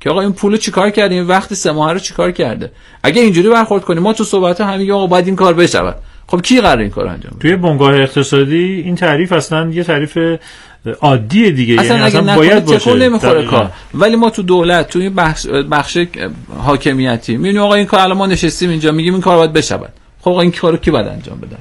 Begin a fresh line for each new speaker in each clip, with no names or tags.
که آقا این پولو چیکار کرده، این وقت 3 ماه رو چیکار کرده. اگه اینجوری برخورد کنیم ما تو صحبت همین آقا باید این کار بشه، خب کی قراره این کار انجام بده؟
توی بنگاه اقتصادی این تعریف اصلا یه تعریف عادیه دیگه،
اصلا
یعنی
اگه
باید باشه.
تکون نمیخوره کار. ولی ما تو دولت توی بخش حاکمیتی میبینیم آقا این کار الان ما نشستیم اینجا میگیم این کار باید بشه. خب آقا این کارو کی باید انجام بده؟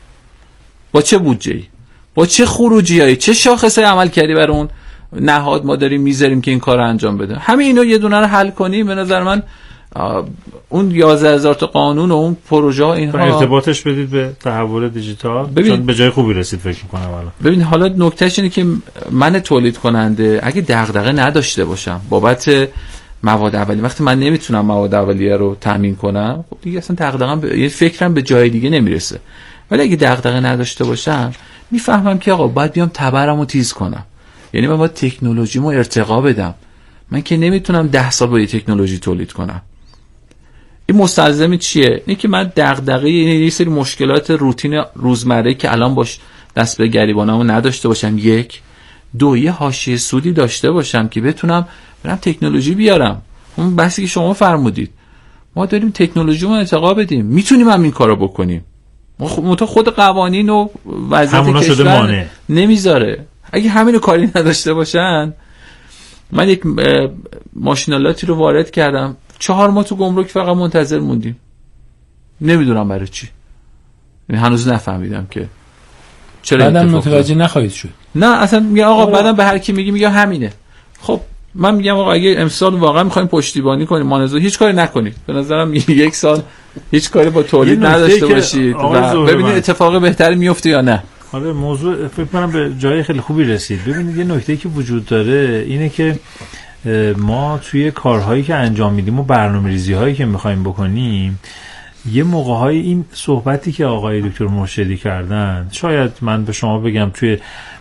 با چه بودجه‌ای، با چه خروجیایی، چه شاخصه عمل کردی برای اون نهاد ما داریم میذاریم که این کارو انجام بده؟ همه اینو یه دونه رو حل کنیم به نظر من اون 11000 تا قانون و اون پروژه ها اینها
ارتباطش بدید به تحول دیجیتال، چون به جای خوبی رسید فکر می‌کنم الان.
ببین حالا نکتهش اینه که من تولید کننده اگه دغدغه نداشته باشم بابت مواد اولیه، وقتی من نمیتونم مواد اولیه رو تامین کنم خب دیگه اصلا دغدغه‌ام یه فکرم به جای دیگه نمیرسه. ولی اگه دغدغه نداشته باشم میفهمم که آقا باید بیام تبرمو تیز کنم، یعنی من باید تکنولوژیمو ارتقا بدم. من که نمیتونم 10 سال با یه تکنولوژی تولید کنم. این مستلزم چیه؟ اینه که من دغدغه یه سری مشکلات روتین روزمره که الان باش دست به گریبانمو نداشته باشم، 1 2 یه حاشیه سودی داشته باشم که بتونم برم تکنولوژی بیارم. اون بحثی که شما فرمودید ما داریم تکنولوژیمو ارتقا بدیم، میتونیم هم این کارو بکنیم. خود قوانین و وضعیت کشور نمیذاره. اگه همینو کاری نداشته باشن، من یک ماشینالاتی رو وارد کردم 4 ماه تو گمرک فقط منتظر موندیم، نمیدونم برای چی، هنوز نفهمیدم که چرا.
بعدم متوجه نخواهید شد.
نه اصلا میگه آقا بعدم به هر کی میگه همینه. خب من میگم آقا اگه امسال واقعا میخوایم پشتیبانی کنیم مانزو هیچ کاری نکنید. به نظرم 1 سال هیچ کاری با تولید نداشته باشید و ببینید اتفاق بهتری میفته یا نه.
آره موضوع فکر کنم به جای خیلی خوبی رسید. ببینید یه نکته‌ای که وجود داره اینه که ما توی کارهایی که انجام میدیم و برنامه‌ریزی‌هایی که می‌خوایم بکنیم، یه موقع‌های این صحبتی که آقای دکتر مرشدی کردن، شاید من به شما بگم توی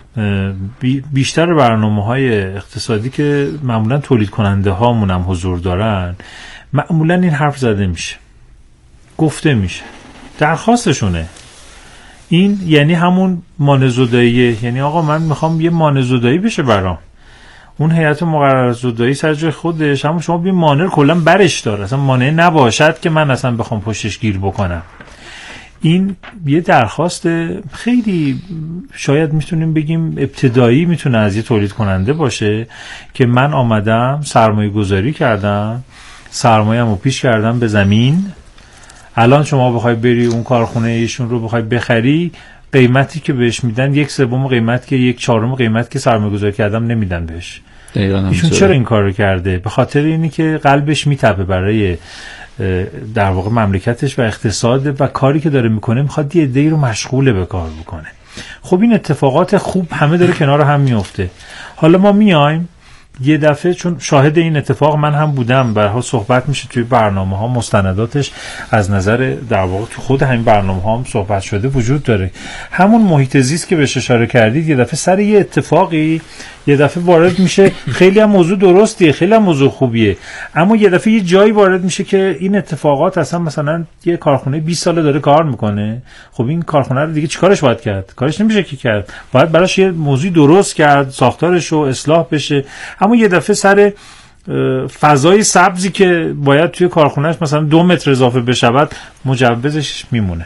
بیشتر برنامه‌های اقتصادی که معمولاً تولید کننده هامون هم حضور دارن، معمولاً این حرف زده میشه، گفته میشه، درخواستشونه. این یعنی همون مانع‌زداییه، یعنی آقا من میخوام یه مانع‌زدایی بشه برام. اون هیئت مقررات زدایی سر جای خودش، اما شما ببین مانع کلا برش داره، اصلا مانع نباشد که من اصلا بخوام پشتش گیر بکنم. این یه درخواست خیلی شاید میتونیم بگیم ابتدایی میتونه از یه تولید کننده باشه که من آمدم سرمایه گذاری کردم، سرمایه‌مو پیش کردم به زمین، الان شما بخوای بری اون کارخونه ایشون رو بخوای بخری، قیمتی که بهش میدن 1/3 قیمت که 1/4 قیمت که سرمایه گذاری کردم نمیدن بهش. ایشون چرا این کار رو کرده؟ به خاطر اینی که قلبش میتپه برای در واقع مملکتش و اقتصاد و کاری که داره میکنه، میخواد یه عده‌ای رو مشغول به کار بکنه. خب این اتفاقات خوب همه داره کنار هم میفته. حالا ما میایم یه دفعه، چون شاهد این اتفاق من هم بودم، برها صحبت میشه توی برنامه ها، مستنداتش از نظر در واقع تو خود همین برنامه ها هم صحبت شده وجود داره. همون محیط زیست که بهش اشاره کردید، یه دفعه سر یه اتفاقی یه دفعه وارد میشه، خیلی هم موضوع درستیه، خیلی هم موضوع خوبیه، اما یه دفعه یه جایی وارد میشه که این اتفاقات اصلا مثلا یه کارخونه 20 ساله داره کار میکنه، خب این کارخونه رو دیگه چیکارش باید کرد؟ کارش نمیشه که کرد، باید براش یه موضوع درست کرد، ساختارش رو اصلاح بشه. اما یه دفعه سر فضای سبزی که باید توی کارخونهش مثلا 2 متر اضافه بشود، مجوزش میمونه.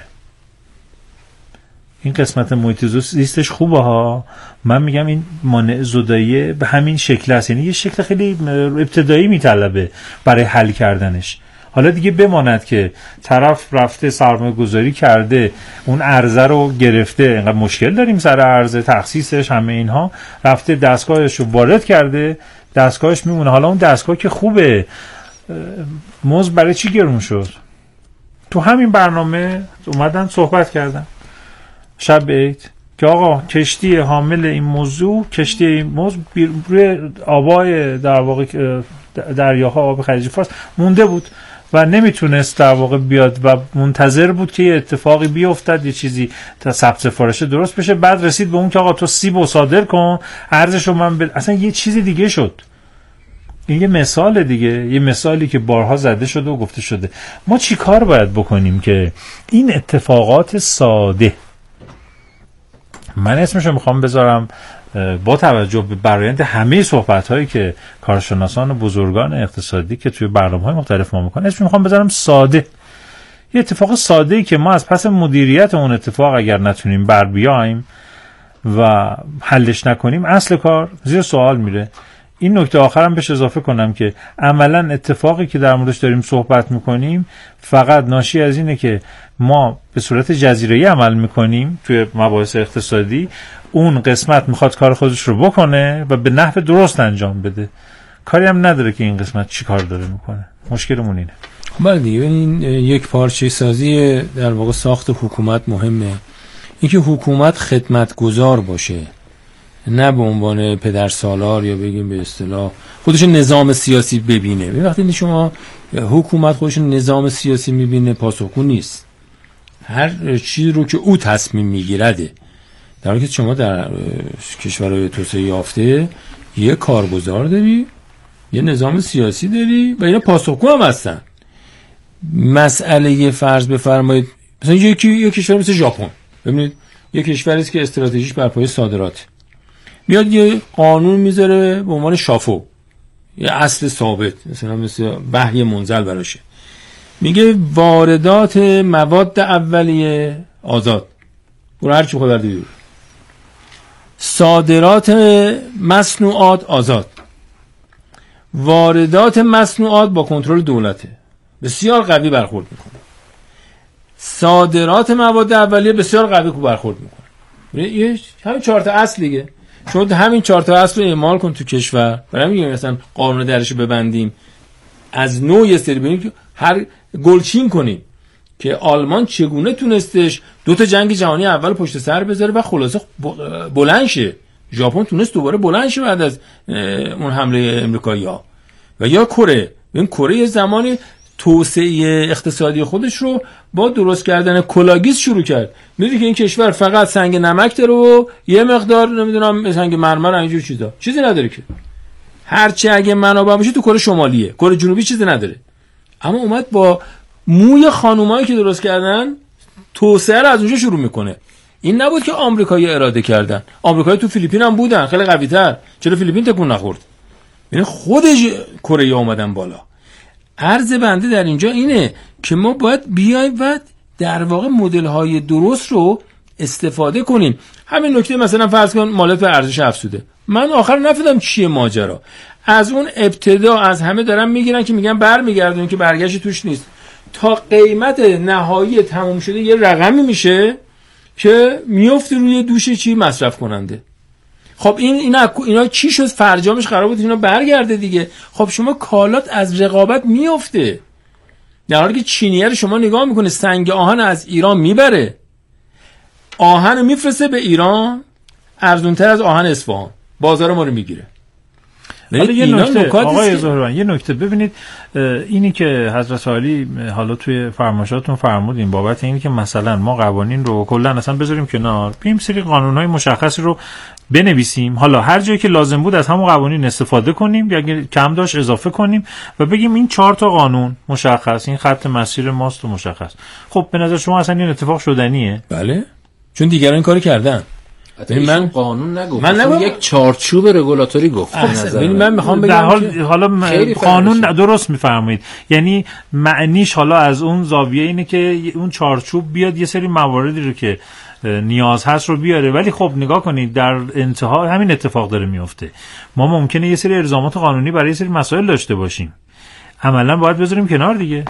این قسمت محیط زیستش خوبه ها، من میگم این مانع زدایی به همین شکل است، یعنی یه شکل خیلی ابتدایی میطلبه برای حل کردنش. حالا دیگه بماند که طرف رفته سرمایه گذاری کرده، اون عرضه رو گرفته، اینقدر مشکل داریم سر عرضه، تخصیصش، همه اینها، رفته دستگاهش رو وارد کرده، دستگاهش میمونه. حالا اون دستگاه که خوبه، مزد برای چی گرون شد؟ تو همین برنامه اومدن صحبت کردن شب عید که آقا کشتی حامل این موضوع، کشتی این موضوع روی آبای در واقع دریاها، آب خلیج فارس مونده بود و نمیتونست در واقع بیاد و منتظر بود که یه اتفاقی بیفتد، یه چیزی تا ثبت سفارش درست بشه. بعد رسید به اون که آقا تو سیبو صادر کن، ارزشو من اصلا یه چیزی دیگه شد. این یه مثال دیگه، یه مثالی که بارها زده شده و گفته شده. ما چی کار باید بکنیم که این اتفاقات ساده، من اسمشو میخوام بذارم با توجه به برآیند همه صحبت‌هایی که کارشناسان و بزرگان اقتصادی که توی برنامه‌های مختلف ما می‌کنن، اسمش می‌خوام بذارم ساده، یه اتفاق ساده‌ای که ما از پس مدیریت اون اتفاق اگر نتونیم بر بیایم و حلش نکنیم، اصل کار زیر سوال میره. این نکته آخرم بهش اضافه کنم که عملاً اتفاقی که در موردش داریم صحبت میکنیم فقط ناشی از اینه که ما به صورت جزیره‌ای عمل میکنیم توی مباحث اقتصادی، اون قسمت میخواد کار خودش رو بکنه و به نحو درست انجام بده، کاری هم نداره که این قسمت چی کار داره میکنه. مشکلمون اینه.
بله دیگه، این یک پارچه سازی در واقع ساخت حکومت مهمه، اینکه حکومت خدمتگزار باشه، نه به عنوان پدرسالار یا بگیم به اصطلاح خودش نظام سیاسی ببینه. وقتی شما حکومت خودش نظام سیاسی میبینه، پاسخگو نیست هر چیزی رو که او تصمیم میگیرده، در حالی که شما در کشورهای توسعه یافته یه کارگزار داری، یه نظام سیاسی داری و اینا پاسخگو هم هستن. مسئله فرض بفرمایید مثلا یک کشور مثل ژاپن، ببینید یک کشوری است که استراتژیش بر پایه صادرات، میاد یه قانون میذاره به عنوان شافو، یه اصل ثابت، مثل وحی منزل براشه، میگه واردات مواد اولیه آزاد، برو هر چی خود بردی بیرون، صادرات مصنوعات آزاد، واردات مصنوعات با کنترل دولته، بسیار قوی برخورد میکنه، صادرات مواد اولیه بسیار قوی برخورد میکنه. همین 4 تا اصل دیگه، شما همین 4 تا اصل رو اعمال کن تو کشور، برای میگم مثلا قانون درش ببندیم، از نوع یه سری ببینیم که هر گلچین کنیم که آلمان چگونه تونستش 2 تا جنگ جهانی اول پشت سر بذاره و خلاصه بلند شه. ژاپن تونست دوباره بلند شه بعد از اون حمله امریکایی‌ها. و یا کره، این کره یه زمانی توسعه اقتصادی خودش رو با درست کردن کلاگیز شروع کرد. می‌دونی که این کشور فقط سنگ نمک داره و یه مقدار نمیدونم سنگ مرمر اینجور چیزا، چیزی نداره که. هرچی اگه منابع باشه تو کره شمالیه، کره جنوبی چیزی نداره. اما اومد با موی خانومایی که درست کردن توسعه رو از اونجا شروع میکنه. این نبود که آمریکایی‌ها اراده کردن. آمریکایی‌ها تو فیلیپین هم بودن، خیلی قوی‌تر. چرا فیلیپین تکون نخورد؟ یعنی خودش کره اومدن بالا. عرض بنده در اینجا اینه که ما باید بیایم و در واقع مدل‌های درست رو استفاده کنیم. همین نکته مثلا فرض کن مالیات بر ارزش افزوده، من آخر نفهمیدم چیه ماجرا. از اون ابتدا از همه دارن میگیرن که میگن برمیگردون که برگشت توش نیست، تا قیمت نهایی تموم شده یه رقمی میشه که میفته روی دوش چی مصرف کننده. خب اینا چی شد؟ فرجامش قرار بود اینا برگرده دیگه. خب شما کالات از رقابت میفته، در حالی که چینیه رو شما نگاه میکنه سنگ آهن از ایران میبره، آهن رو میفرسته به ایران ارزونتر از آهن اصفهان، بازار ما رو میگیره.
حالا یه نکته آقای زهران، یه نکته ببینید، اینی که حضرت عالی حالا توی فرمایشاتون فرمودین بابت اینی که مثلا ما قوانین رو کلا اصلا بذاریم کنار، بیم سری قانون‌های مشخصی رو بنویسیم، حالا هر جایی که لازم بود از همون قوانین استفاده کنیم یا اگه کم داشت اضافه کنیم و بگیم این 4 تا قانون مشخص، این خط مسیر ماست و مشخص. خب به نظر شما اصلا این اتفاق شدنیه؟
بله، چون دیگران این کارو کردن.
من قانون نگفت، من یک چارچوب رگولاتوری گفت.
من میخوام بگم
حالا قانون درست میفرمایید، یعنی معنیش حالا از اون زاویه اینه که اون چارچوب بیاد یه سری مواردی رو که نیاز هست رو بیاره، ولی خب نگاه کنید در انتها همین اتفاق داره میفته. ما ممکنه یه سری الزامات قانونی برای یه سری مسائل داشته باشیم، عملا باید بذاریم کنار دیگه.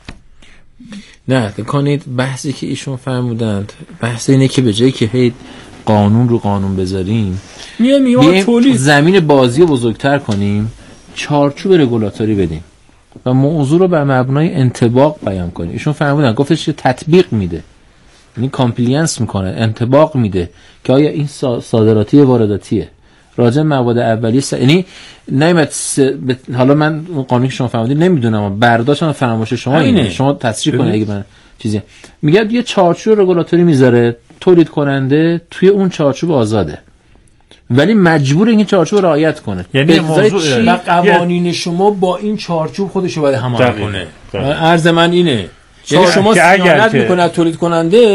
نه کنید، بحثی که ایشون فرمودند بحث اینه که به جایی که هی قانون رو قانون بذاریم، بیایم زمین بازی رو بزرگتر کنیم، چارچوب رگولاتوری بدیم و موضوع رو بر مبنای انطباق بیان کنیم. ایشون فرمودن گفتش که تطبیق میده، یعنی کامپلینس میکنه، انطباق میده که آیا این صادراتی وارداتیه، راجع مواد اولیه یعنی نمیاد حالا من اون قانونی که شما فرمودید نمیدونم، برداشتم فرمایش شما اینه، شما تصریح کنید اگه من چیزی میگه یه چارچوب رگولاتوری میذاره، تولید کننده توی اون چارچوب آزاده ولی مجبور این چارچوب رو رعایت کنه.
یعنی موضوع و قوانین شما با این چارچوب خودش رو باید هماهنگ کنه. عرض من اینه، یعنی شما صیانت میکنه تولید کننده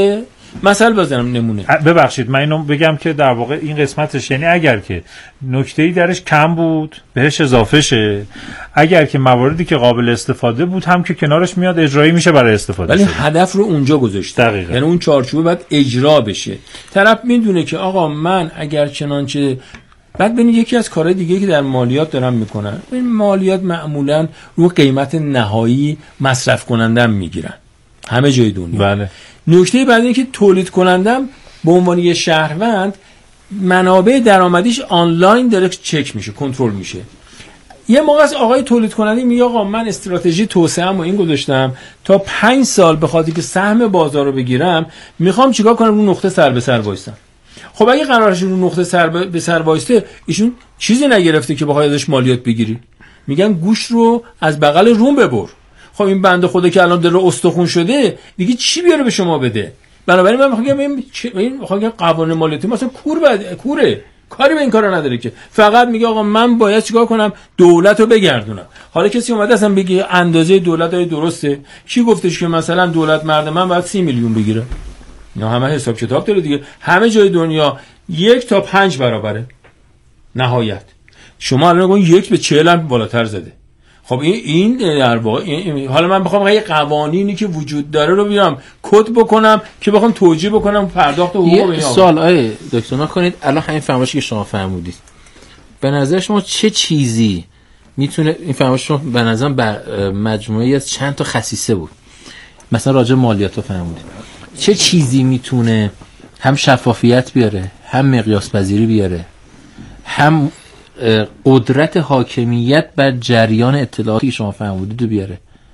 مثال بزنم نمونه.
ببخشید من اینو بگم که در واقع این قسمتش، یعنی اگر که نکته‌ای درش کم بود بهش اضافه شه، اگر که مواردی که قابل استفاده بود هم که کنارش میاد اجرایی میشه برای استفاده.
ولی هدف رو اونجا گذاشته.
دقیقاً.
یعنی اون چارچوب باید اجرا بشه. طرف میدونه که آقا من اگر چنانچه بعد ببین یکی از کارهای دیگه که در مالیات دارن میکنن، این مالیات معمولا رو قیمت نهایی مصرف کنندم میگیرن همه جای دنیا.
بله.
نکته بعد اینه که تولید کنندم به عنوان یه شهروند منابع درآمدیش آنلاین داره چک میشه، کنترل میشه. یه موقع از آقای تولید کننده میگه آقا من استراتژی توسعه‌مو این گذاشتم تا 5 سال به خاطر که سهم بازار رو بگیرم میخوام چیکار کنم، رو نقطه سر به سر وایسم. خب اگه قرارش رو نقطه سر به سر وایسته، ایشون چیزی نگرفته که بخوای ازش مالیات بگیری. میگن گوش رو از بغل روم ببر. خب این بنده خدا که الان داره استخون شده دیگه چی بیاره به شما بده؟ بنابراین من میخوام قوانین مالیاتی مثلا کوره کاری به این کارا نداره که فقط میگه آقا من باید چیکار کنم، دولت رو بگردونم. حالا کسی اومده اصلا بگه اندازه دولت های درسته، کی گفتش که مثلا دولت مرد من باید 30 میلیون بگیره؟ اینا همه حساب کتاب داره دیگه. همه جای دنیا 1 تا 5 برابره نهایت. شما الان میگین 1 به 40 هم بالاتر زده. خب این در واقع حالا من بخوام یه قوانینی که وجود داره رو بیام کد بکنم که بخوام توجیه بکنم پرداخت حقوق.
یه سوال دکتر نکنید، الان همین فرمایشی که شما فرمودید به نظر شما چه چیزی میتونه این فرمایش شما به نظرم مجموعه‌ای از چند تا خصیصه بود، مثلا راجع مالیات رو فرمودید، چه چیزی میتونه هم شفافیت بیاره، هم مقیاس پذیری بیاره، هم قدرت حاکمیت بر جریان اطلاعاتی که شما فرمودید رو بیاره؟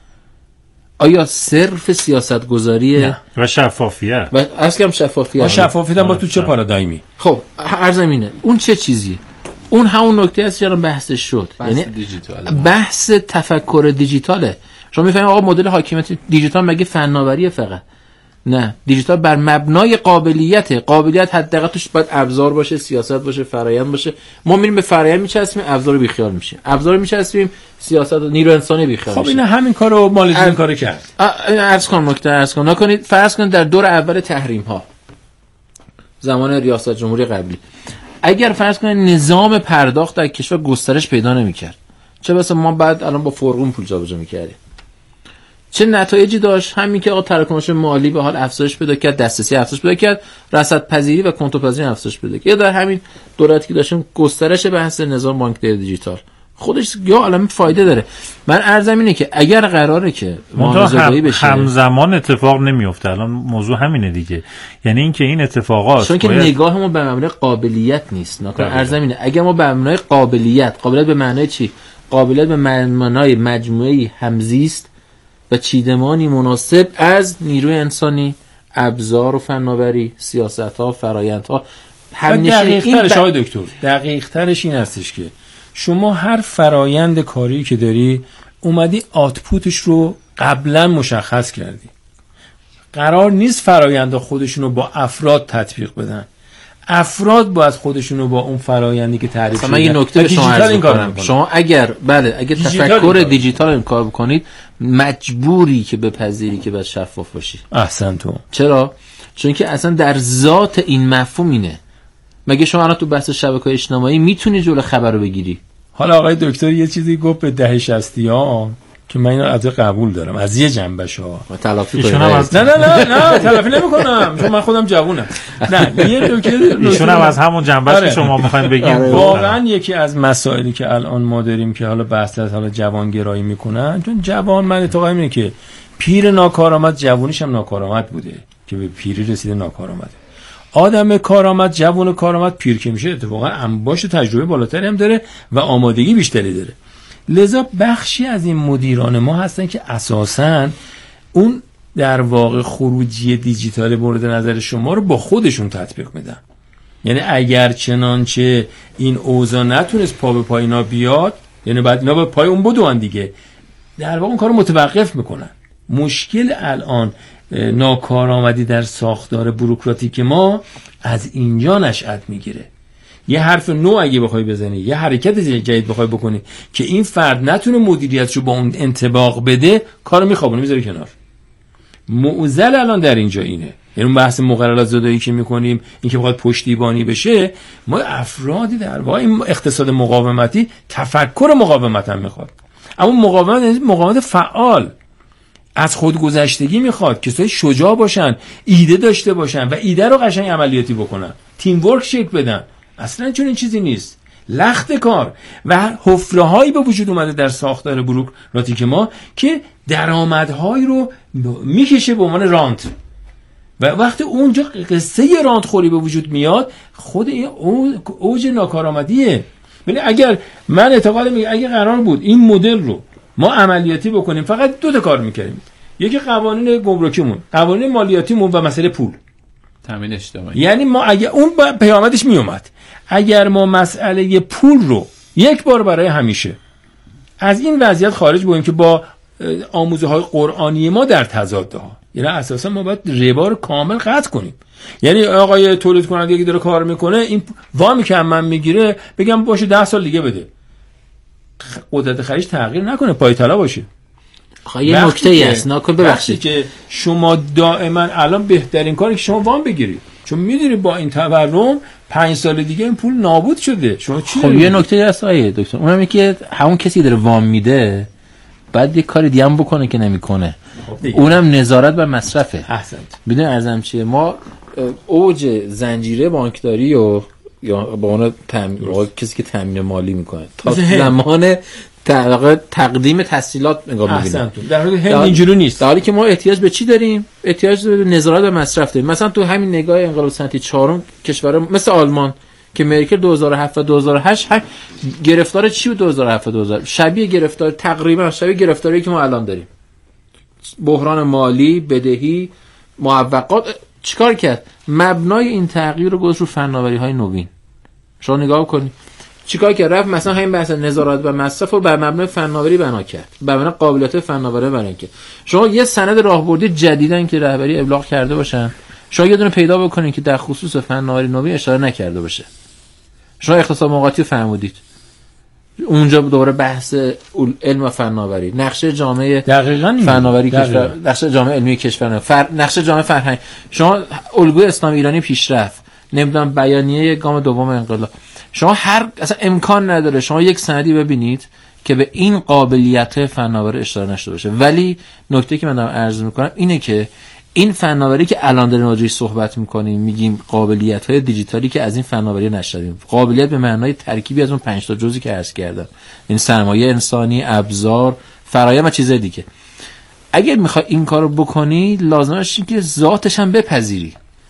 آیا صرف سیاست گذاری
و شفافیت
و اصلا شفافیت
با تو چه پارادایمی؟
خب عرضم اینه اون چه چیزی؟ اون همون نکته است که الان بحثش شد، یعنی بحث تفکر دیجیتاله. شما میفهمید آقا مدل حاکمیت دیجیتال مگه فناوریه فقط؟ نه، دیجیتال بر مبنای قابلیت حداقل توش باید ابزار باشه، سیاست باشه، فرآیند باشه. ما میریم به فرآیند میچسبیم، ابزار بیخیال میشیم، ابزار میچسبیم، سیاست و نیرو انسانی بیخیال میشه.
خب این همین کارو مالیات این کارو کرد.
عرض کنم نکنید فرض کنید در دور اول تحریم ها زمان ریاست جمهوری قبلی اگر فرض کنید نظام پرداخت در کشور گسترش پیدا نمیکرد، چه بسا ما بعد الان با فرقون پول جابجا میکردیم، چه نتایجی داشت؟ همین که آقا تراکنش مالی به حال افزایش پیدا کرد، دسترسی افزایش پیدا کرد، رصدپذیری و کنترل پذیری افزایش پیدا کرد. یا در همین دولتی که داشتیم گسترش بحث نظام بانکداری دیجیتال خودش یا عالم فایده داره. من عرضم اینه که اگر قراره که مهندسی بشه
همزمان اتفاق نمیفته. الان موضوع همینه دیگه، یعنی اینکه این اتفاقات
چون که نگاهمون به مبنای قابلیت نیست. نکنه عرضم اینه اگر ما به مبنای قابلیت به معنای چی؟ قابلیت به معنای مجموعه‌ای همزیست و چیدمانی مناسب از نیروی انسانی، ابزار و فناوری، سیاست‌ها، فرآیندها.
دقیق ترش این هستش که شما هر فرایند کاری که داری اومدی آتپوتش رو قبلا مشخص کردی. قرار نیست فرآیند خودشونو با افراد تطبیق بدن، افراد باید خودشونو با اون فرآیندی که تعریف شده.
من یه نکته به شما عرض کنم. شما اگر تفکر دیجیتال کار بکنید مجبوری که بپذیری که باید شفاف باشی.
احسن تو.
چرا؟ چون که اصلا در ذات این مفهوم اینه. مگه شما الان تو بحث شبکه‌های اجتماعی میتونی جلو خبر رو بگیری؟
حالا آقای دکتر یه چیزی گفت به دهه 60 ها که من اینو از قبول دارم از یه جنبش ها.
تلافی کنم.
نه تلافی نمی‌کنم چون من خودم جوونم. نه یه
ایشون هم از همون جنبش که شما می‌خواید بگید.
واقعا یکی از مسائلی که الان ما داریم که حالا بحث از حالا جوانگرایی میکنن، چون جوان من اعتقاد اینه که پیر ناکارآمد جوونیش هم ناکارآمد بوده که به پیری رسیده ناکارآمده. آدم کارآمد جوان کارآمد پیر که میشه اتفاقا انباش تجربه بالاتری هم داره و آمادگی بیشتری داره. لذا بخشی از این مدیران ما هستن که اساساً اون در واقع خروجی دیجیتال مورد نظر شما رو با خودشون تطبیق میدن. یعنی اگر چنانچه این اوضاع نتونست پا به پای اینا بیاد، یعنی بعد اینا به پای اون بدوان دیگه، در واقع اون کارو متوقف میکنن. مشکل الان ناکارآمدی در ساختار بوروکراتیک ما از اینجا نشأت میگیره. یه حرف نو اگه بخوای بزنی، یه حرکت جدید بخوای بکنی که این فرد نتونه مدیریتشو با اون انطباق بده، کارو میخوابونه میذاره کنار. معضل الان در اینجا اینه یعنی اون بحث مقررات زدایی که میکنیم این که بخواد پشتیبانی بشه، ما افرادی در واقع این اقتصاد مقاومتی تفکر مقاومت هم میخواد، اما مقاومت فعال از خودگذشتگی میخواد، کسایی شجاع باشن، ایده داشته باشن و ایده رو قشنگ عملیاتی بکنن، تیم ورک شکل بدن. اصلا چون این چیزی نیست، لخت کار و حفره‌هایی به وجود اومده در ساختار بوروکراتیک ما که درآمدهایی رو میکشه به عنوان رانت و وقتی اونجا قصه رانت خوری به وجود میاد، خود این اوج ناکارآمدیه. ولی اگر من اعتقاد میگم اگه قرار بود این مدل رو ما عملیاتی بکنیم، فقط 2 تا کار میکردیم، یکی قوانین گمرکیمون، قوانین مالیاتیمون و مسئله پول
تامین اجتماعی.
یعنی ما اگه اون پیامدش میومد، اگر ما مسئله پول رو یک بار برای همیشه از این وضعیت خارج بودیم که با آموزه های قرآنی ما در تضاده ها، یعنی اساسا ما باید ربا رو کامل قطع کنیم. یعنی آقای تولید کننده یکی داره کار میکنه، این وامی که من میگیره بگم باشه 10 سال دیگه بده، قدرت خرید تغییر نکنه، پای طلا باشه.
یه نکته‌ای هست ناکن، ببخشید
که شما دائما الان بهترین کاری که شما وام بگیرید، چون میدونی با این تورم 5 سال دیگه این پول نابود شده. شما چی؟
خب یه نکته هست آیه دکتر، اونم اینه که همون کسی داره وام میده بعد یه کاری دیگه هم بکنه که نمیکنه، اونم نظارت بر مصرفه.
احسنت.
بدون ارزم چیه، ما اوج زنجیره بانکداری و یا با اون کسی که تامین مالی میکنه تا زمان تقدیم تسهیلات نگاه می‌بینیم.
در حالی که اینجوری نیست.
در حالی که ما احتیاج به چی داریم؟ احتیاج به نظارت و مصرف داریم. مثلا تو همین نگاه انقلاب صنعتی 4 کشورها مثل آلمان که مرکل 2007 و 2008 گرفتار چی بود؟ 2007 و 2000 شبیه گرفتار، تقریبا شبیه گرفتاری که ما الان داریم. بحران مالی، بدهی، معوقات. چیکار کرد؟ مبنای این تغییر رو گذاشت رو فناوری‌های نوین. شما نگاه کنید چیکار کرد؟ رفت مثلا همین بحث نظارت و مصرف رو بر مبنای فناوری بنا کرد، بر مبنای قابلیت فناوری بنا کرد. شما یه سند راهبردی جدیدن که رهبری ابلاغ کرده باشن، شما یه دونه پیدا بکنید که در خصوص فناوری نوین اشاره نکرده باشه. شما اقتصاد موقتی رو فرمودید، اونجا دوباره بحث علم و فناوری، نقشه جامعه فناوری کشور، نقشه جامعه علمی کشور، نقشه جامعه فرهنگ، شما الگوی اسلام ایرانی پیشرفت، نمیدونم بیانیه گام دوم انقلاب. شما اصلا امکان نداره شما یک سندی ببینید که به این قابلیت فناوری اشاره نشده باشه. ولی نکته که من دارم عرض میکنم اینه که این فناوری که الان داریم راجعش صحبت میکنیم، میگیم قابلیت‌های دیجیتالی که از این فناوری نشدیم، قابلیت به معنای ترکیبی از اون 5 تا جزئی که عرض کردم، این سرمایه انسانی، ابزار، فرآیند و چیزای دیگه. اگه میخوای این کارو بکنی لازمش اینه که ذاتش هم بپذیری.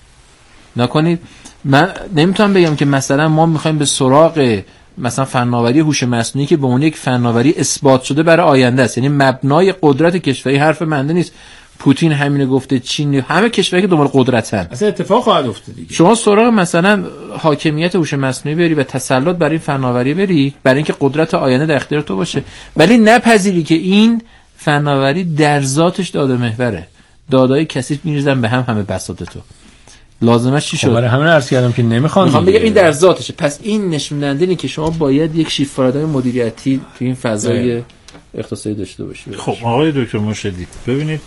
نکنید من نمیتونم بگم که مثلا ما میخوایم به سراغ مثلا فناوری هوش مصنوعی که به اون یک فناوری اثبات شده برای آینده است، یعنی مبنای قدرت کشوری، حرف منده نیست. پوتین همینو گفته، چین، همه کشوری که دنبال قدرتن،
اصلا اتفاق خواهد افتاد دیگه.
شما سراغ مثلا حاکمیت هوش مصنوعی بری و تسلط بر این فناوری بری برای اینکه قدرت آینده در اختیار تو باشه، ولی نپذیری که این فناوری در ذاتش داده محوره، دادای کثیف میریزن به همه بساط تو. لازمش چی شد؟
برای همین عرض کردم که
میخوام بگم این در ذاتشه. پس این نشون دهنده اینه که شما باید یک شیفت پارادایم مدیریتی تو این فضای اقتصادی داشته باشید.
خب آقای دکتر مرشدی ببینید،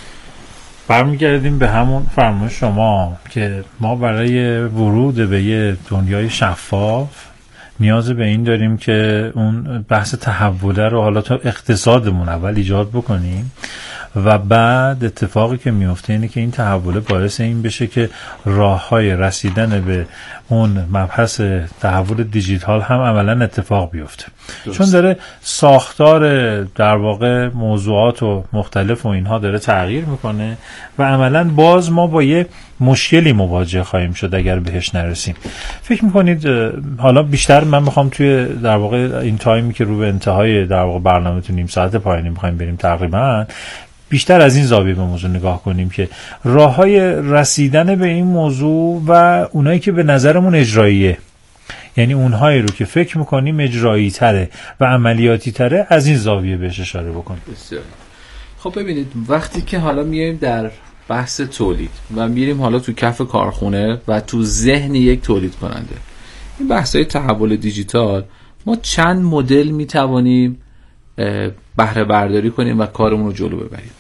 برمیگردیم به همون فرمایش شما که ما برای ورود به یه دنیای شفاف نیاز به این داریم که اون بحث تحوله رو حالا تا اقتصادمون اول ایجاد بکنیم و بعد اتفاقی که میفته اینه که این تحوله باعث این بشه که راه‌های رسیدن به اون مبحث تحول دیجیتال هم عملاً اتفاق بیفته. چون داره ساختار در واقع موضوعات و مختلف و اینها داره تغییر میکنه و عملاً باز ما با یه مشکلی مواجه خواهیم شد اگر بهش نرسیم. فکر میکنید حالا بیشتر من میخوام توی در واقع این تایمی که رو به انتهای در واقع برنامه تو نیم ساعت پایانی میخوایم بریم تقریباً بیشتر از این زاویه به موضوع نگاه کنیم که راه‌های رسیدن به این موضوع و اونایی که به نظرمون اجراییه، یعنی اونهایی رو که فکر میکنیم اجرایی تره و عملیاتی تره، از این زاویه بهش اشاره بکنیم.
بسیار. خب ببینید وقتی که حالا میایم در بحث تولید و میریم حالا تو کف کارخونه و تو ذهن یک تولید کننده، این بحث‌های تحول دیجیتال ما چند مدل میتوانیم بهره برداری کنیم و کارمون رو جلو ببریم.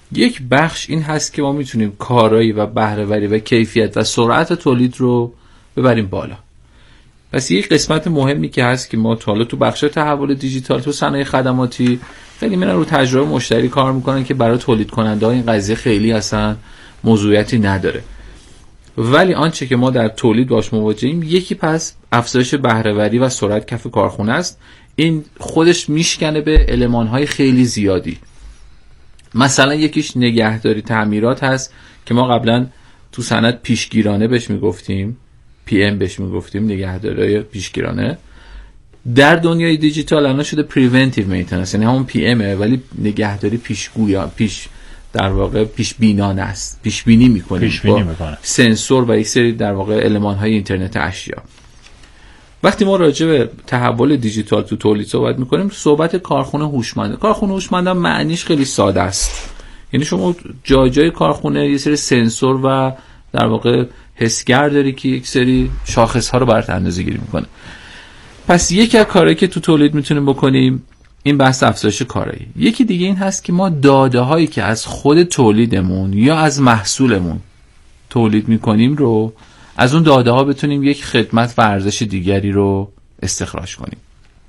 یک بخش این هست که ما میتونیم کارایی و بهره‌وری و کیفیت و سرعت تولید رو ببریم بالا. پس یک قسمت مهمی که هست که ما تو بخش تحول دیجیتال تو صنایع خدماتی خیلی میرن رو تجربه مشتری کار میکنن که برای تولید کننده ها این قضیه خیلی اصلا موضوعیتی نداره. ولی آنچه که ما در تولید باش مواجهیم، یکی پس افزایش بهره‌وری و سرعت کف کارخونه است. این خودش میشکنه به المان‌های خیلی زیادی. مثلا یکیش نگهداری تعمیرات هست که ما قبلا تو صنعت پیشگیرانه بهش میگفتیم، PM بهش میگفتیم، نگهداری پیشگیرانه. در دنیای دیجیتال الان شده preventive maintenance، یعنی همون PMه ولی نگهداری پیش در واقع پیش بینانه است، پیش بینی میکنه سنسور و یک سری در واقع المان‌های اینترنت اشیا. وقتی ما راجع به تحول دیجیتال تو تولید صحبت میکنیم، صحبت کارخونه هوشمند. کارخونه هوشمند هم معنیش خیلی ساده است، یعنی شما جای کارخونه یه سری سنسور و در واقع حسگر داری که یک سری شاخص ها رو برات اندازه‌گیری میکنه. پس یکی از کارهایی که تو تولید میتونیم بکنیم این بحث افزایش کارایی. یکی دیگه این هست که ما داده هایی که از خود تولیدمون یا از محصولمون تولید میکنیم رو از اون داده ها بتونیم یک خدمت و ارزش دیگری رو استخراج کنیم.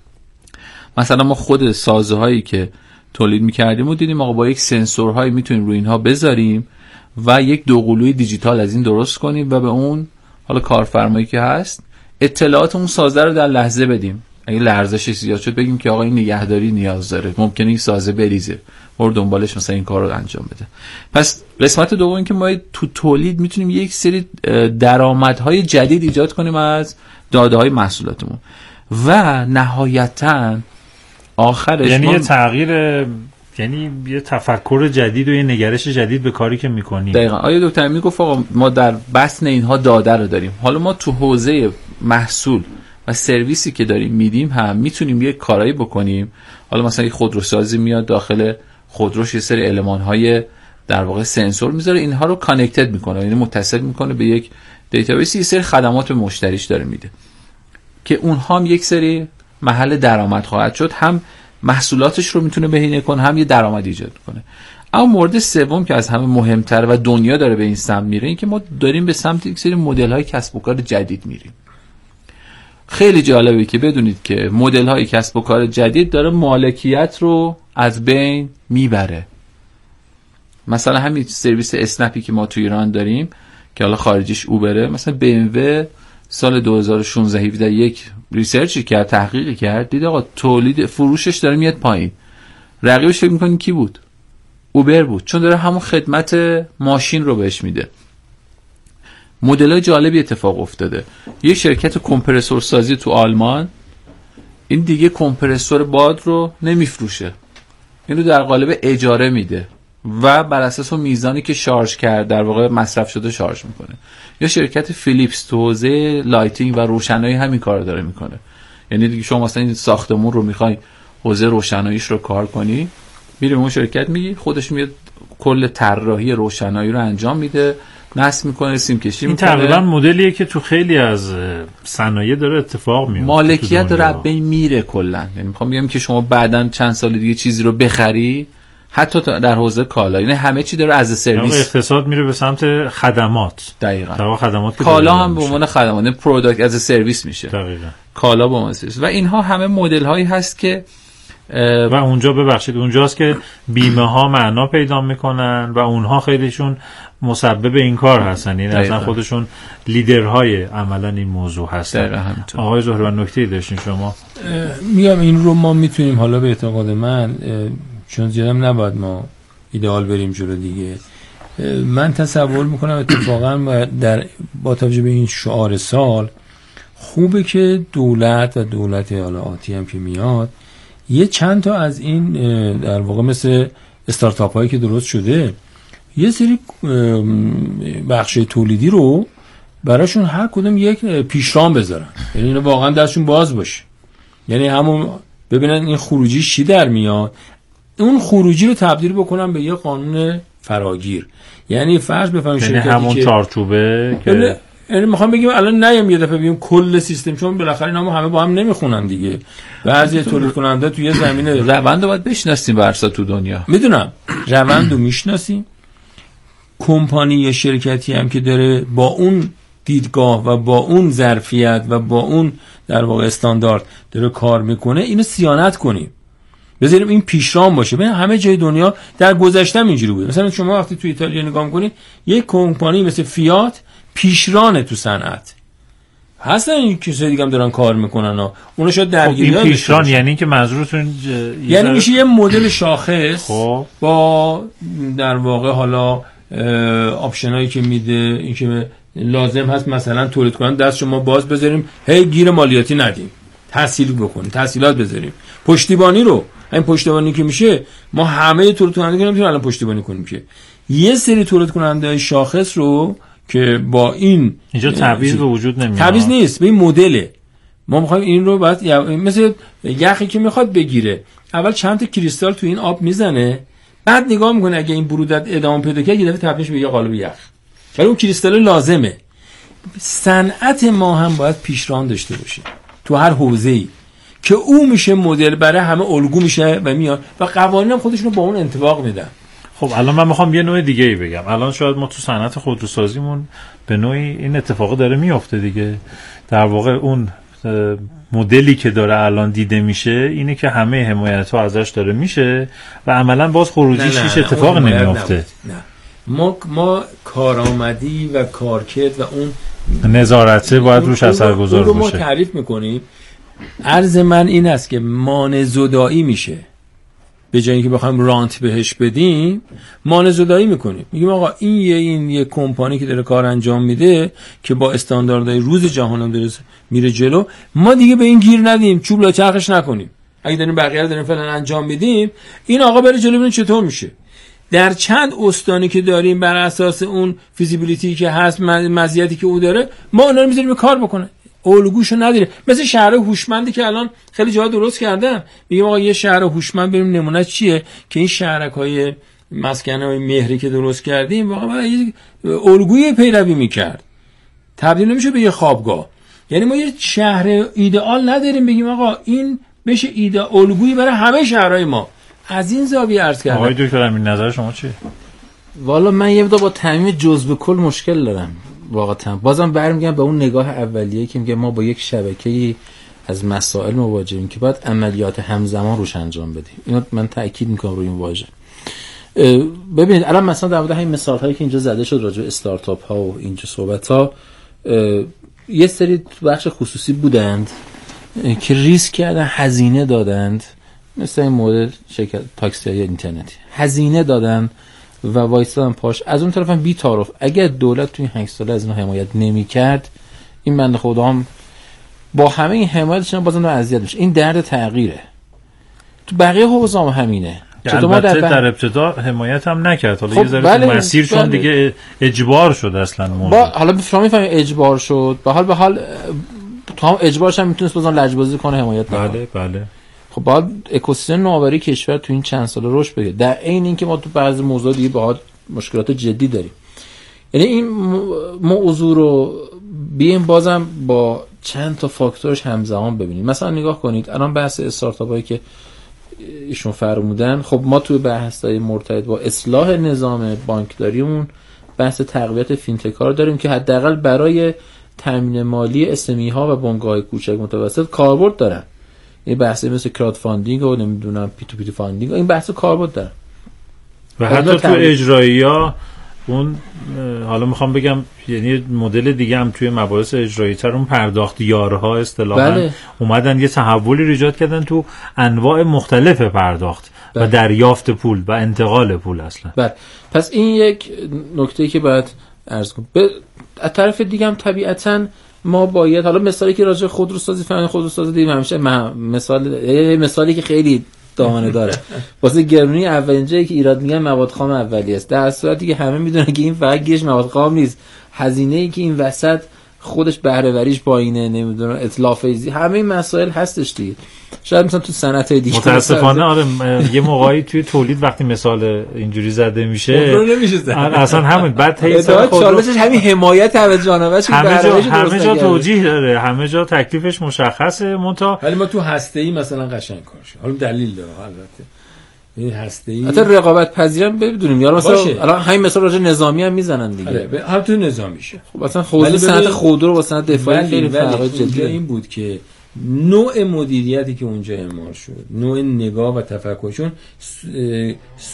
مثلا ما خود سازه هایی که تولید میکردیم و دیدیم آقا با یک سنسورهایی میتونیم روی اینها بذاریم و یک دوقلوی دیجیتال از این درست کنیم و به اون حالا کارفرمایی که هست اطلاعات اون سازه رو در لحظه بدیم. اگه لرزشش زیاد شد بگیم که آقا این نگهداری نیاز داره، ممکنه این سازه بریزه، برو دنبالش مثلا این کار رو انجام بده. پس قسمت دوم این که ما تو تولید میتونیم یک سری درآمدهای جدید ایجاد کنیم از داده‌های محصولاتمون و نهایتاً آخرش
یعنی یه تغییر، یعنی یه تفکر جدید و یه نگرش جدید به کاری که میکنیم.
دقیقاً. آیا دکتر میگفت آقا ما در بطن اینها داده رو داریم، حالا ما تو حوزه محصول و سرویسی که داریم میدیم هم میتونیم یک کارایی بکنیم. حالا مثلا یک خودروسازی میاد داخل خودروش یه سری المان‌های در واقع سنسور میذاره، اینها رو کانکتد میکنه، یعنی متصل میکنه به یک دیتابیس، یه سری خدمات به مشتریش داره میده که اونها هم یک سری محل درآمد خواهد شد، هم محصولاتش رو میتونه بهینه کنه هم یه درآمد ایجاد کنه. اما مورد سوم که از همه مهمتر و دنیا داره به این سمت میره، این که ما داریم به سمت یک سری مدل‌های کسب و کار جدید میریم. خیلی جالبه که بدونید که مدل‌های کسب و کار جدید داره مالکیت رو از بین میبره. مثلا همین سرویس اسنپی که ما تو ایران داریم که حالا خارجیش اوبره، مثلا BMW سال 2016-17 یک ریسرچی کرد، تحقیقی کرد، دید آقا تولید فروشش داره میاد پایین. رقیبش فکر می‌کنین کی بود؟ اوبر بود، چون داره همون خدمت ماشین رو بهش میده. مدل‌های جالبی اتفاق افتاده. یه شرکت کمپرسور سازی تو آلمان این دیگه کمپرسور باد رو نمیفروشه، اینو در قالب اجاره میده و بر اساس اون میزانی که شارژ کرد در واقع مصرف شده شارژ میکنه. یا شرکت فیلیپس تو حوزه لایتینگ و روشنایی همین کار داره میکنه. یعنی دیگه شما مثلا این ساختمون رو میخوای حوزه روشناییش رو کار کنی، میری اون شرکت میگی، خودش میاد کل طراحی روشنایی رو انجام میده، نصب میکنه، سیم کشی میکنه.
این تقریبا مدلیه که تو خیلی از صنایع داره اتفاق میفته.
مالکیت داره بین میره کلا. یعنی میخوام بگم که شما بعداً چند سال دیگه چیزی رو بخری، حتی در حوزه کالا، یعنی همه چی داره از سرویس.
اقتصاد میره به سمت خدمات.
دقیقاً.
خدمات
کالا هم به عنوان خدمات، پروداکت از سرویس میشه.
دقیقاً.
کالا به عنوان سرویس. و اینها همه مدل هایی هست که
و اونجا ببخشید اونجاست که بیمه ها معنا پیدا میکنن و اونها خیلیشون مسبب این کار هستن، یعنی اصلا خودشون لیدرهای عملا این موضوع هستن. آقای زهروان نکته‌ای داشتین شما؟
میگم این رو ما میتونیم حالا به اعتقاد من، چون زیادم نباید ما ایدئال بریم جلو دیگه، من تصور میکنم اتفاقا با توجه به این شعار سال خوبه که دولت حالا آتی هم که میاد یه چند تا از این در واقع مثل استارتاپ هایی که درست شده یه سری بخش تولیدی رو براشون هر کدوم یک پیشرام بذارن، یعنی اینا واقعا دستشون باز باشه، یعنی همون ببینن این خروجی چی در میاد، اون خروجی رو تبدیل بکنن به یه قانون فراگیر. یعنی فرض بفهمید
یعنی همون چارچوبه که
یعنی میخوام بگیم الان نیم یه دفعه بگیم کل سیستم، چون بالاخره اینا همه با هم نمیخونن دیگه. بعضی تولید کننده توی زمینه
روند رو باید بشناسیم برسا تو دنیا.
میدونم، روند رو میشناسیم. کمپانی یا شرکتی هم که داره با اون دیدگاه و با اون ظرفیت و با اون در واقع استاندارد داره کار میکنه، اینو صیانت کنیم، بذاریم این پیشران باشه. ببین همه جای دنیا در گذشته اینجوری بود. مثلا شما وقتی تو ایتالیا نگاه میکنید، یک کمپانی مثل فیات پیشرانه تو صنعت. هستن این کسای دیگه هم دارن کار میکنن ها، اونا شاید درگیری
این پیشران یعنی که منظورتون
یعنی میشه یه مدل شاخص با در واقع حالا آپشنایی که میده، این که لازم هست مثلا تولید کنن دست شما باز بذاریم، هی گیر مالیاتی ندیم، تسهیل بکنیم، تسهیلات بذاریم، پشتیبانی رو، این پشتیبانی که میشه ما همه تولید کننده نمیتونیم الان پشتیبانی کنیم، که یه سری تولید کننده شاخص رو که با اینجا
تعویض به وجود نمیاد،
تعویض نیست، به این مدله ما میخوایم این رو بعد مثل یخی که میخواد بگیره، اول چند تا کریستال تو این آب میزنه، بعد نگاه میکنه اگه این برودت ادامه پیدا کنه یه دفعه تبدیلش به یه قالب یخ، ولی اون کریستال لازمه. صنعت ما هم باید پیشران داشته باشه تو هر حوزه‌ای که او میشه مدل برای همه، الگو میشه و میاد و قوانین هم خودشونو با اون انطباق میدن.
خب الان من میخوام یه نوع دیگه ای بگم. الان شاید ما تو صنعت خودروسازیمون به نوعی این اتفاق داره میفته دیگه. در واقع اون مدلی که داره الان دیده میشه اینه که همه حمایت‌ها ازش داره میشه و عملاً باز خروجیش هیچ اتفاق نمیفته.
نه ما کارآمدی و کارکرد و اون
نظارته باید روش اثرگذار باشه.
ما تعریف میکنیم. عرض من این است که مانع زدایی میشه، به جای اینکه بخوایم رانت بهش بدیم مانع زدایی میکنیم، میگیم آقا این یه کمپانی که داره کار انجام میده که با استانداردهای روز جهان هم داره میره جلو، ما دیگه به این گیر ندیم، چوب لا چرخش نکنیم. اگه داریم بقیه رو داریم فعلا انجام میدیم، این آقا بره جلو ببینیم چطور میشه. در چند استانی که داریم بر اساس اون فیزیبیلیتی که هست، مزیتی که او داره، ما اونا رو میذاریم کار بکنه، الگوشو نداره. مثل شهر هوشمندی که الان خیلی جاها درست کردن، میگیم آقا یه شهر هوشمند بریم نمونه چیه که این شهرک‌های مسکن‌های مهری که درست کردیم واقعا یه الگوی پیروی میکرد، تبدیل نمیشه به یه خوابگاه. یعنی ما یه شهر ایدئال نداریم بگیم آقا این بشه الگویی برای همه شهرهای ما. از این زاویه عرض کردم.
آقای دکتر امین نظر شما چیه؟
والا من یه با تعمیم جزء کل مشکل دارم واقعا. بازم برمیگردم به اون نگاه اولیه که میگه ما با یک شبکه‌ای از مسائل مواجهیم که باید عملیات همزمان روش انجام بدیم. اینو من تاکید میکنم روی این واژه. ببینید الان مثلا در مورد همین مثال‌هایی که اینجا زده شد راجع به استارتاپ‌ها و اینجا صحبت‌ها، یه سری بخش خصوصی بودند که ریسک کردن، هزینه دادند، مثل این مدل شرکت تاکسی‌های اینترنتی هزینه دادن و وایستادن پاش. از اون طرف هم بی تعارف اگر دولت تو این 8 ساله از اینا حمایت نمی‌کرد، این بنده خدا هم با همه این حمایتش بازم اذیت میشه. این درد تغییره. تو بقیه حوزه هم همینه.
چطور ما در ابتدا حمایت هم نکرد، حالا یه ذره تو مسیر چون دیگه اجبار شد اصلا موضوع.
حالا شما میفهمید اجبار شد، به حال تو هم اجبارش هم میتونست بازم لجبازی کنه، حمایت
نکنه. بله.
خب باید اکوسیستم نوآوری کشور تو این چند سال رشد بگیره. در عین اینکه ما تو بعضی موضوع دیگه باهات مشکلات جدی داریم. یعنی این موضوع رو بیایم بازم با چند تا فاکتورش همزمان ببینیم. مثلا نگاه کنید الان بحث استارتاپایی که ایشون فرمودن، خب ما توی بحث‌های مرتبط با اصلاح نظام بانکداریمون بحث تقویت فینتک ها داریم که حداقل برای تامین مالی اسمی ها و بنگاه‌های کوچک متوسط کاربرد دارن. این بحثی مثل کراود فاندینگ و نمیدونم پی تو پی فاندینگ، این بحث کاربرد داره.
و حتی تو اجرایی‌ها اون حالا میخوام بگم یعنی مدل دیگه هم توی مباحث اجرایی تر اون پرداخت یارها اصطلاحاً اومدن یه تحولی رو ایجاد کردن تو انواع مختلف پرداخت و دریافت پول و انتقال پول اصلا.
بله. پس این یک نکته‌ای که باید عرض کنم. از طرف دیگه هم طبیعتاً ما باید، حالا مثالی که راجع خودروسازی فن خودروسازی دیدیم همیشه مثالی که خیلی دامنه داره واسه گرونی اولین جایی که ایراد میگن مواد خام اولیه است، در صورتی که همه میدونن که این فقط گیرش مواد خام نیست، هزینه‌ای که این وسط خودش بهره وریش پایینه، نمیدونم اتلاف ایزی، همه این مسائل هستش دیگه. شاید مثلا تو صنعت‌های دیگه
متاسفانه آره یه موقعی توی تولید وقتی مثال اینجوری زده میشه اصلا همین بعد هی
چالشش همین حمایت از جانورش
همه جا توجیه داره، همه جا تکلیفش مشخصه، ولی
ما تو هسته‌ای مثلا قشنگ کارش حالا دلیل داره البته. این هسته‌ای
حتی رقابت پذیرم بدونیم یارو مثلا الان همین مثال راجع نظامی هم میزنن دیگه.
آره هم تو نظامیشه.
خب مثلا حوزه صنعت خودرو با صنعت دفاعی خیلی فرق جدی
این بود که نوع مدیریتی که اونجا اعمال شد، نوع نگاه و تفکرشون